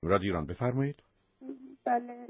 رادیو ایران بفرمایید. بله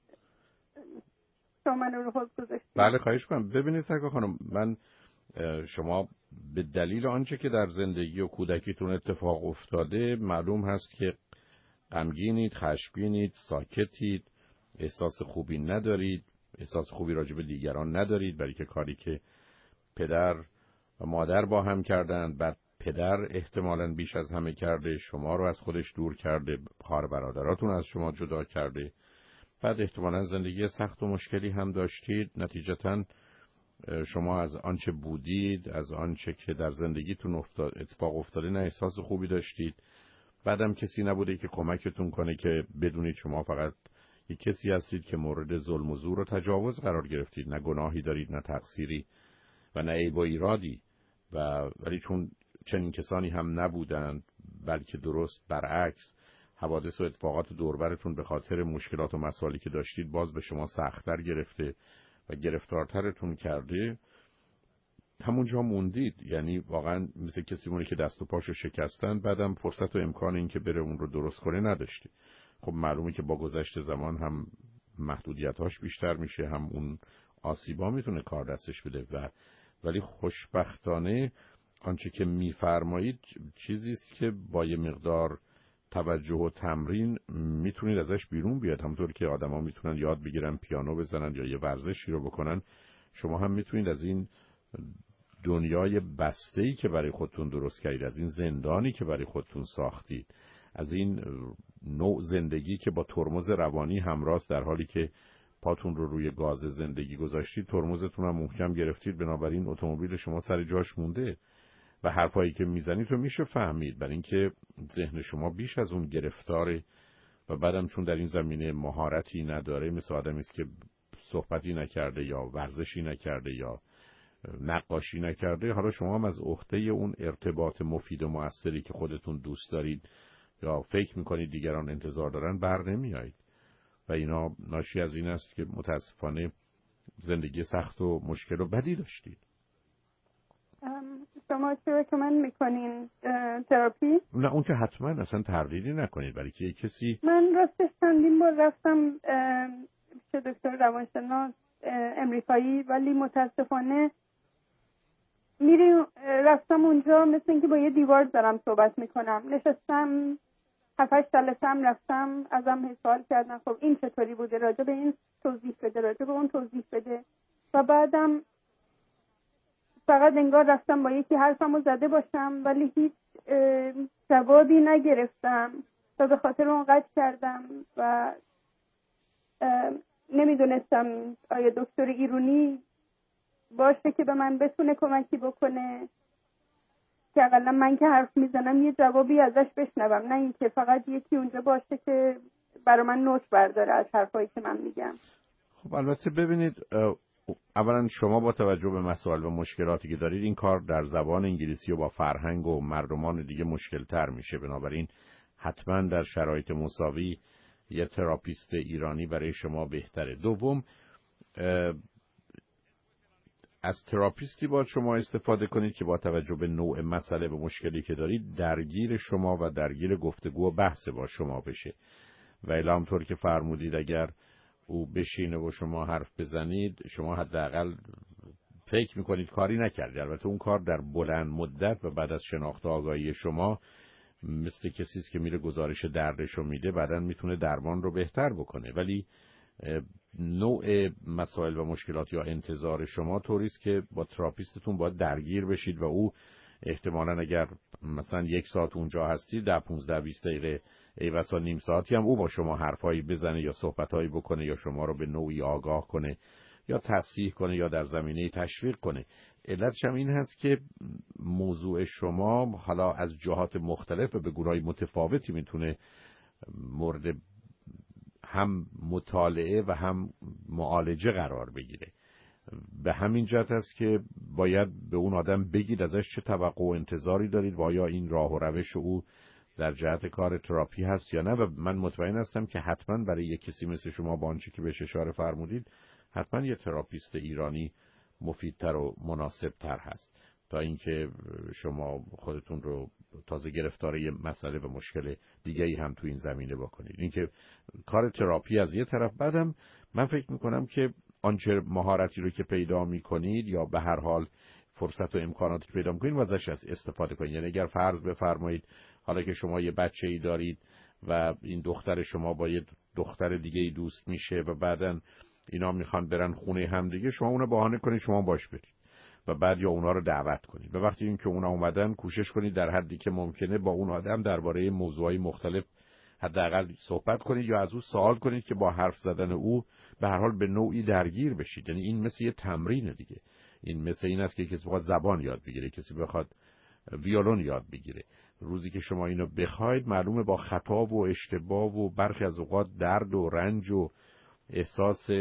شما من رو حوض گذاشتید. بله خواهش کنم. ببینید سرکار خانم، من شما به دلیل آنچه که در زندگی و کودکیتون اتفاق افتاده معلوم هست که غمگینید، خشمگینید، ساکتید، احساس خوبی ندارید، احساس خوبی راجع به دیگران ندارید، برای که کاری که پدر و مادر با هم کردند، بعد پدر احتمالاً بیش از همه کرده، شما رو از خودش دور کرده، خواهر برادراتون از شما جدا کرده، بعد احتمالاً زندگی سخت و مشکلی هم داشتید. نتیجتاً شما از آنچه بودید، از آنچه که در زندگیتون اتفاق افتاده نه احساس خوبی داشتید. بعدم کسی نبوده که کمکتون کنه که بدونید شما فقط یک کسی هستید که مورد ظلم و زور و تجاوز قرار گرفتید، نه گناهی دارید، نه تقصیری و نه عیب و ایرادی. ولی چون چنین کسانی هم نبودند، بلکه درست برعکس، حوادث و اتفاقات دوربرتون به خاطر مشکلات و مسائلی که داشتید باز به شما سخت‌تر گرفته و گرفتارترتون کرده، همونجا موندید. یعنی واقعا مثل کسی مونه که دست و پاشو شکستن، بعدم فرصت و امکان این که بره اون رو درست کنه نداشتی. خب معلومه که با گذشت زمان هم محدودیت‌هاش بیشتر میشه، هم اون آسیبا میتونه کار دستش بده. ولی خوشبختانه آنچه که میفرمایید چیزی است که با یه مقدار توجه و تمرین میتونید ازش بیرون بیاد. همونطور که آدما میتونن یاد بگیرن پیانو بزنن یا یه ورزشی رو بکنن، شما هم میتونید از این دنیای بسته‌ای که برای خودتون درست کردید، از این زندانی که برای خودتون ساختید، از این نوع زندگی که با ترمز روانی همراه در حالی که پاتون رو روی گاز زندگی گذاشتید، ترمزتون هم محکم گرفتید، بنابراین اتومبیل شما سر جاش مونده و حرفایی که میزنید رو میشه فهمید، برای اینکه ذهن شما بیش از اون گرفتاره و بعدم چون در این زمینه مهارتی نداره، مثل آدمی است که صحبتی نکرده یا ورزشی نکرده یا نقاشی نکرده، حالا شما هم از عهده اون ارتباط مفید و مؤثری که خودتون دوست دارید یا فکر میکنید دیگران انتظار دارن بر نمیایید و اینا ناشی از این است که متاسفانه زندگی سخت و مشکل و بدی داشتید. شما چه رکمند میکنین تراپی؟ نه اون که حتما اصلا تردیدی نکنید، برای که کسی من راستش چندین بار رفتم پیش دکتر روانشناس امریکایی، ولی متاسفانه رفتم اونجا مثل اینکه با یه دیوار دارم صحبت میکنم. نشستم 7-8 جلسه هم رفتم، ازم سوال کردن خب این چطوری بوده، راجع به این توضیح بده، راجع به اون توضیح بده و بعدم فقط انگار رفتم با یکی حرفمو زده باشم ولی هیچ جوابی نگرفتم و به خاطر اون قطع کردم و نمیدونستم آیا دکتر ایرانی باشه که به من بتونه کمکی بکنه که اقلا من که حرف میزنم یه جوابی ازش بشنوم، نه اینکه فقط یکی اونجا باشه که برای من نوت برداره از حرفایی که من میگم. خب البته ببینید، اولا شما با توجه به مسائل و مشکلاتی که دارید این کار در زبان انگلیسی و با فرهنگ و مردمان دیگه مشکل تر میشه، بنابراین حتما در شرایط مساوی یه تراپیست ایرانی برای شما بهتره. دوم، از تراپیستی باید شما استفاده کنید که با توجه به نوع مسئله و مشکلی که دارید درگیر شما و درگیر گفتگو و بحث با شما بشه و الا همطور که فرمودید اگر او بشینه و شما حرف بزنید شما حداقل فکر میکنید کاری نکردید. البته اون کار در بلند مدت و بعد از شناخت و آگاهی شما مثل کسی است که میره گزارش دردش رو میده، بعداً میتونه درمان رو بهتر بکنه، ولی نوع مسائل و مشکلات یا انتظار شما طوری است که با تراپیستتون باید درگیر بشید و او احتمالاً اگر مثلا 1 ساعت اونجا هستید در 15-20 دقیقه ای بسا نیم ساعتی هم او با شما حرفایی بزنه یا صحبتایی بکنه یا شما رو به نوعی آگاه کنه یا تصحیح کنه یا در زمینه تشویق کنه. علتش هم این هست که موضوع شما حالا از جهات مختلف و به گونه‌های متفاوتی میتونه مورد هم مطالعه و هم معالجه قرار بگیره. به همین جهت است که باید به اون آدم بگید ازش چه توقع و انتظاری دارید و آیا این راه و روش او در جهت کار تراپی هست یا نه. و من مطمئن هستم که حتما برای یک کسی مثل شما با آنچه که بهش اشاره فرمودید حتما یه تراپیست ایرانی مفیدتر و مناسبتر هست تا اینکه شما خودتون رو تازه گرفتار یه مسئله و مشکل دیگه‌ای هم تو این زمینه بکنید. اینکه کار تراپی از یه طرف، بعدم من فکر میکنم که آنچه مهارتی رو که پیدا میکنید یا به هر حال فرصت و امکاناتی که پیدا میکنید ازش استفاده کنید. یعنی اگر فرض بفرمایید حالا که شما یه بچه‌ای دارید و این دختر شما با یه دختر دیگه‌ای دوست میشه و بعدن اینا میخوان برن خونه هم دیگه، شما اونو بهانه کنید شما باش برید و بعد یا اونا رو دعوت کنید. و وقتی این که اونا اومدن کوشش کنید در حدی که ممکنه با اون آدم درباره موضوعای مختلف حداقل صحبت کنید یا از او سوال کنید که با حرف زدن او به هر حال به نوعی درگیر بشید. یعنی این مثل یه تمرینه دیگه. این مثل این است که کسی بخواد زبان یاد بگیره، کسی بخواد ویولون یاد بگیره. روزی که شما اینو بخواید معلومه با خطا و اشتباه و برخی از اوقات درد و رنج و احساس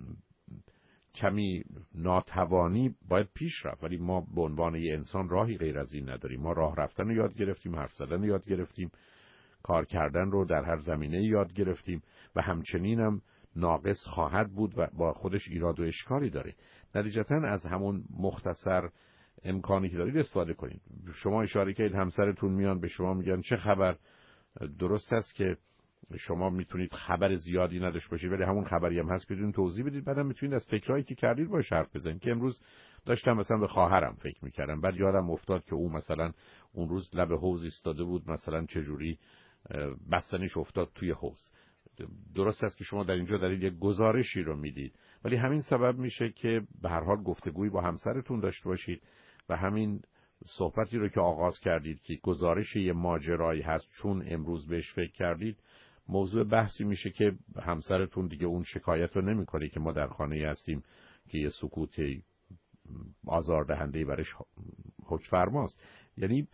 کمی ناتوانی باید پیش رفت، ولی ما به عنوان یه انسان راهی غیر از این نداریم. ما راه رفتن رو یاد گرفتیم، حرف زدن رو یاد گرفتیم، کار کردن رو در هر زمینه یاد گرفتیم و همچنین هم ناقص خواهد بود و با خودش ایراد و اشکالی داره. نتیجتاً از همون مختصر امکانی که دارید استفاده کنید. شما اشاره کردید همسرتون میان به شما میگن چه خبر. درست است که شما میتونید خبر زیادی نداشته باشید، ولی همون خبری هم هست بدون توضیح بدید. بعدم میتونید از فکرایی که کردید باهاش حرف بزنید. که امروز داشتم مثلا به خواهرم فکر میکردم، بعد یادم افتاد که او مثلا اون روز لب حوض ایستاده بود، مثلا چجوری بستنیش افتاد توی حوض. درست است که شما در اینجا دارید یک گزارشی رو میدید، ولی همین سبب میشه که به هر حال گفتگویی با همسرتون داشته باشید و همین صحبتی رو که آغاز کردید که گزارش یه ماجرایی هست چون امروز بهش فکر کردید، موضوع بحثی میشه که همسرتون دیگه اون شکایت رو نمیکنه که ما در خانه هستیم که یه سکوت آزاردهنده برش حکم فرماست. یعنی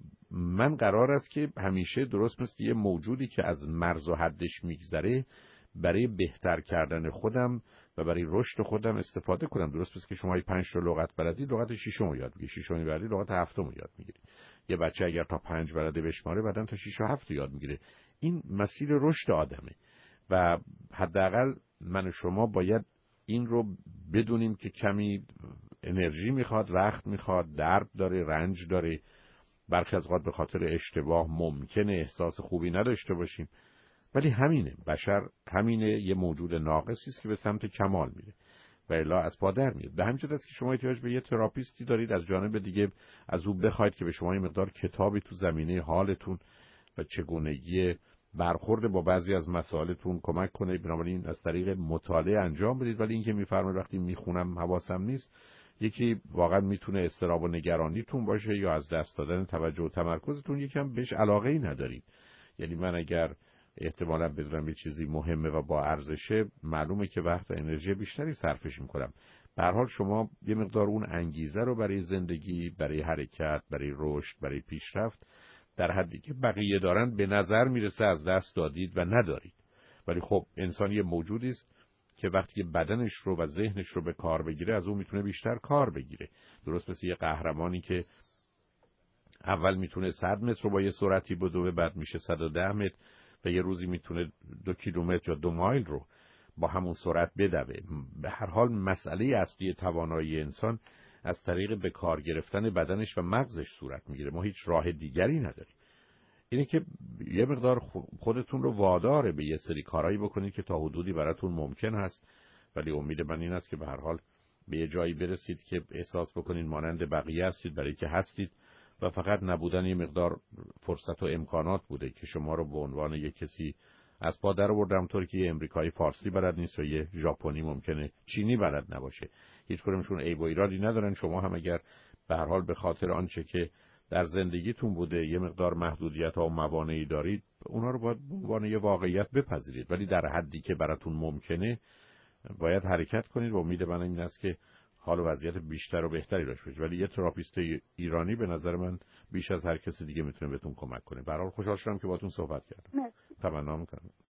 من قرار است که همیشه درست مثل یه موجودی که از مرز و حدش میگذره برای بهتر کردن خودم و برای رشد خودم استفاده کنم. درست مثل که شما 5 تا لغت بلدید، لغت ششم رو یاد بگیرید، ششم بلدید لغت هفتم رو یاد میگیرید. یه بچه اگر تا 5 بلده بشماره بعدن تا 6 و 7 یاد میگیره. این مسیر رشد آدمه و حداقل من و شما باید این رو بدونیم که کمی انرژی میخواد، وقت میخواد، درد داره، رنج داره. برخی از اوقات به خاطر اشتباه ممکنه احساس خوبی نداشته باشیم، ولی همینه، بشر همینه، یه موجود ناقصی است که به سمت کمال میره و الا از پا در میاد. به همین جهت است که شما احتیاج به یه تراپیستی دارید. از جانب دیگه از او بخواید که به شما یه مقدار کتابی تو زمینه حالتون و چگونگی برخورد با بعضی از مسائلتون کمک کنه. بنابراین از طریق مطالعه انجام بدید. ولی اینکه میفرمایید وقتی میخونم حواسم نیست، یکی واقعا میتونه اضطراب و نگرانیتون باشه یا از دست دادن توجه و تمرکزتون، یکم بهش علاقه‌ای ندارید. یعنی من اگر احتمالاً بدونم یه چیزی مهمه و با ارزشه، معلومه که وقت و انرژی بیشتری صرفش میکنم. به هر حال شما یه مقدار اون انگیزه رو برای زندگی، برای حرکت، برای رشد، برای پیشرفت در حدی که بقیه دارن به نظر میرسه از دست دادید و ندارید. ولی خب انسان یه موجودی است که وقتی بدنش رو و ذهنش رو به کار بگیره از اون میتونه بیشتر کار بگیره. درست مثل یه قهرمانی که اول میتونه 100 متر رو با یه سرعتی بدوه، بعد میشه 110 متر و یه روزی میتونه 2 کیلومتر یا 2 مایل رو با همون سرعت بدوه. به هر حال مسئله اصلی توانایی انسان از طریق به کار گرفتن بدنش و مغزش صورت میگیره. ما هیچ راه دیگری نداریم. اینه که یه مقدار خودتون رو واداره به یه سری کارهایی بکنید که تا حدودی براتون ممکن هست، ولی امید من این است که به هر حال به یه جایی برسید که احساس بکنید مانند بقیه هستید، برای که هستید و فقط نبودن یه مقدار فرصت و امکانات بوده که شما رو به عنوان یه کسی از پا در آورد. همونطور که یه امریکایی فارسی بلد نیست و یه ژاپنی ممکنه چینی بلد نباشه. هیچ کدومشون عیب و ایرادی ندارن. شما هم اگر به هر حال به خاطر آنچه که در زندگیتون بوده یه مقدار محدودیت‌ها و موانعی دارید، اونا رو باید به عنوان یه واقعیت بپذیرید، ولی در حدی که براتون ممکنه باید حرکت کنید و امید من این است که حال و وضعیت بیشتر و بهتری داشته باشید. ولی یه تراپیست ایرانی به نظر من بیش از هر کسی دیگه میتونه بهتون کمک کنه. به هر حال خوشحال شدم که باهاتون صحبت کردم. تمنا می‌کنم.